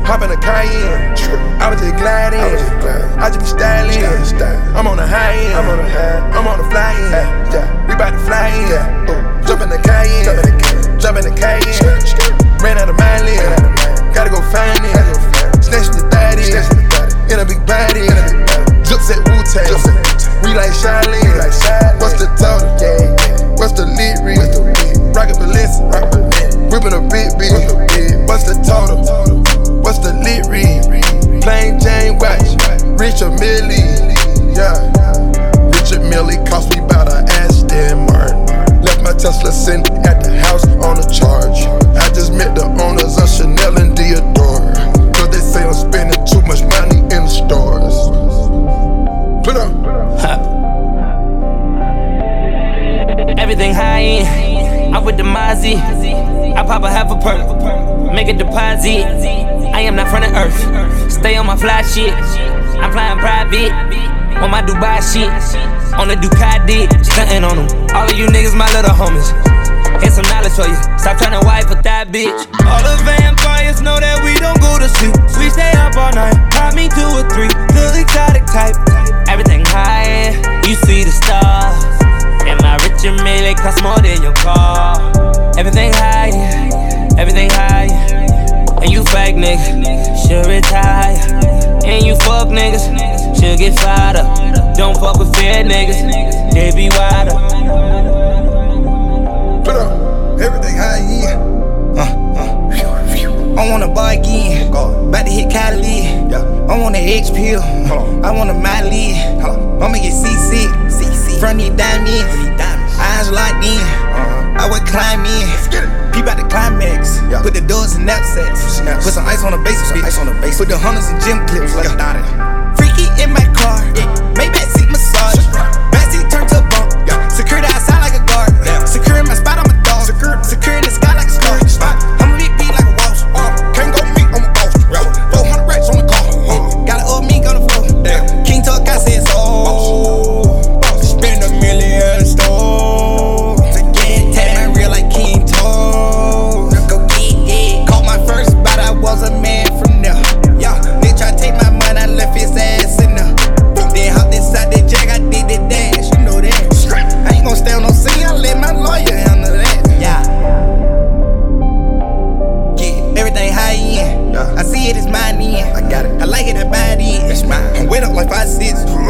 Hop in a Cayenne, I was just gliding. I just be styling. I'm on the high end. I'm on the fly end. We bout to fly in. Jump in the Cayenne. Jump in the Cayenne. Ran out of my lane. Gotta go find it. Snatching the 30. In a big body. Jumps at Wu-Tang. We like Charlene. What's the total? What's the lit read? Rocket Balenciaga. Whipping a big bitch. What's the total? What's the lit read? Plain Jane watch. Richard Millie. Yeah. Richard Millie cost me about an Aston Martin. Left my Tesla sitting at the house on a charge. I just met the owners of Chanel and Dior. Cause they say I'm spending too much money in the stores. Put up. Everything high end, I'm with the Mozzie. I pop a half a perk, make a deposit. I am not from the earth, stay on my fly shit. I'm flying private, on my Dubai shit. On the Ducati, stunting on them. All of you niggas my little homies. Here's some knowledge for you, stop trying to wipe with that bitch. All the vampires know that we don't go to sleep. We stay up all night, pop me 2 or 3, the exotic type. Everything high end, you see the stars. And my Richard Mille cost more than your car. Everything high, everything high. And you fake niggas, should retire. And you fuck niggas, should get fired up. Don't fuck with fair niggas, they be wild up. Put up, everything high, I wanna bar again, bout to hit Cali. I want an X pill, I want a Miley. I'ma get C6, front these diamonds, eyes locked in. I would climb in, peep out the climax. Put the doors in knapsacks, put some ice on the base, put the hunters in gym clips. Freaky in my car, Maybach seat massage. Backseat turned to a bump, security outside like a guard. Securing my spot, I'm a dog. Securing the sky like a star. I'ma be like a waltz. Can't go me, I'm a boss. 400 racks on the car. Got an old mink on the floor. King Tuck, I said so. Spend $1 million store. To get tagged, real like King Tuck. Go get it. Caught my first spot, I was a man from there. They try to take my money, I left his ass in there. Then hopped inside the jack, I did the dash, you know that. I ain't gon' stay on no scene, I let my lawyer handle that. Everything high end. I see it, it's mine in. I got it. I like it, I buy it in. It's mine. I'm wet up like 5'6".